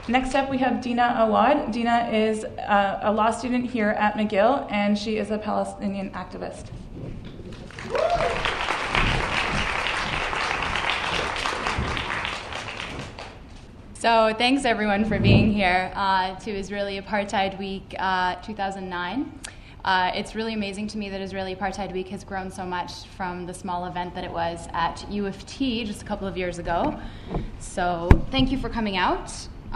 Next up, we have Dina Awad. Dina is a law student here at McGill, and she is a Palestinian activist. So thanks everyone for being here to Israeli Apartheid Week 2009. It's really amazing to me that Israeli Apartheid Week has grown so much from the small event that it was at U of T just a couple of years ago. So thank you for coming out.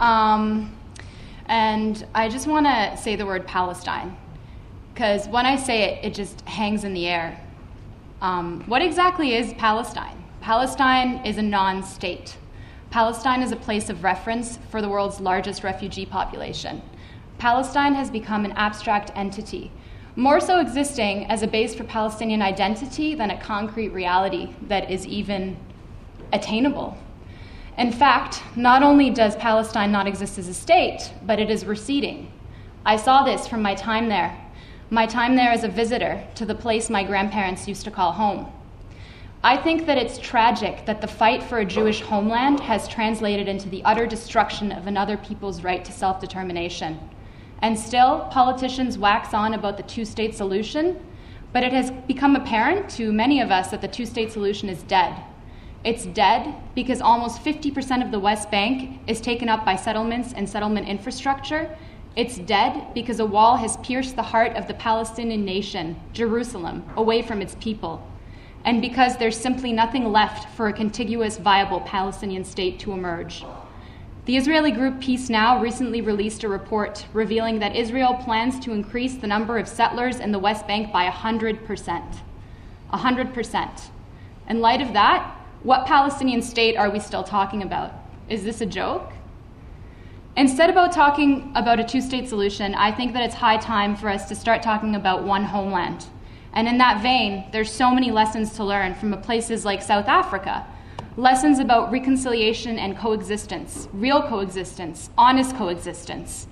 And I just want to say the word Palestine, because when I say it, it just hangs in the air. What exactly is Palestine? Palestine is a non-state. Palestine is a place of reference for the world's largest refugee population. Palestine has become an abstract entity, more so existing as a base for Palestinian identity than a concrete reality that is even attainable. In fact, not only does Palestine not exist as a state, but it is receding. I saw this from my time there as a visitor to the place my grandparents used to call home. I think that it's tragic that the fight for a Jewish homeland has translated into the utter destruction of another people's right to self-determination. And still, politicians wax on about the two-state solution, but it has become apparent to many of us that the two-state solution is dead. It's dead because almost 50% of the West Bank is taken up by settlements and settlement infrastructure. It's dead because a wall has pierced the heart of the Palestinian nation, Jerusalem, away from its people, and because there's simply nothing left for a contiguous, viable Palestinian state to emerge. The Israeli group Peace Now recently released a report revealing that Israel plans to increase the number of settlers in the West Bank by 100%. 100%. In light of that, what Palestinian state are we still talking about? Is this a joke? Instead of talking about a two-state solution, I think that it's high time for us to start talking about one homeland. And in that vein, there's so many lessons to learn from places like South Africa. Lessons about reconciliation and coexistence, real coexistence, honest coexistence.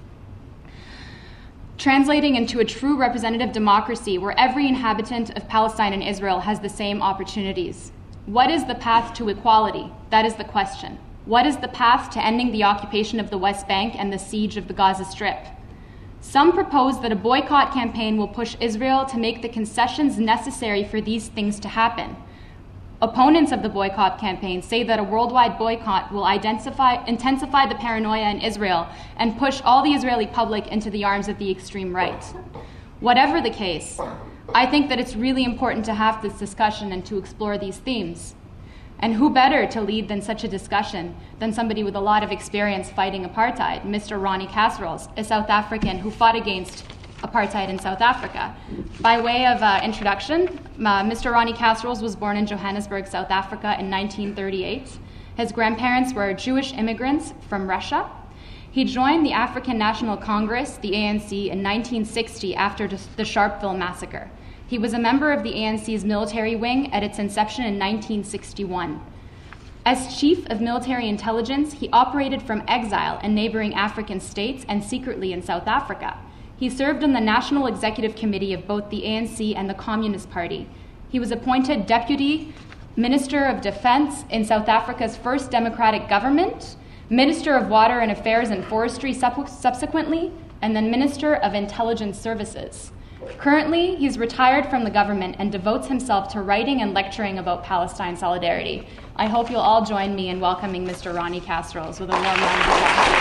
Translating into a true representative democracy where every inhabitant of Palestine and Israel has the same opportunities. What is the path to equality? That is the question. What is the path to ending the occupation of the West Bank and the siege of the Gaza Strip? Some propose that a boycott campaign will push Israel to make the concessions necessary for these things to happen. Opponents of the boycott campaign say that a worldwide boycott will intensify the paranoia in Israel and push all the Israeli public into the arms of the extreme right. Whatever the case, I think that it's really important to have this discussion and to explore these themes. And who better to lead than such a discussion than somebody with a lot of experience fighting apartheid, Mr. Ronnie Kasrils, a South African who fought against apartheid in South Africa. By way of introduction, Mr. Ronnie Kasrils was born in Johannesburg, South Africa in 1938. His grandparents were Jewish immigrants from Russia. He joined the African National Congress, the ANC, in 1960 after the Sharpeville massacre. He was a member of the ANC's military wing at its inception in 1961. As chief of military intelligence, he operated from exile in neighboring African states and secretly in South Africa. He served on the National Executive Committee of both the ANC and the Communist Party. He was appointed Deputy Minister of Defense in South Africa's first democratic government, Minister of Water and Affairs and Forestry subsequently, and then Minister of Intelligence Services. Currently, he's retired from the government and devotes himself to writing and lecturing about Palestine solidarity. I hope you'll all join me in welcoming Mr. Ronnie Kasrils with a warm round of applause.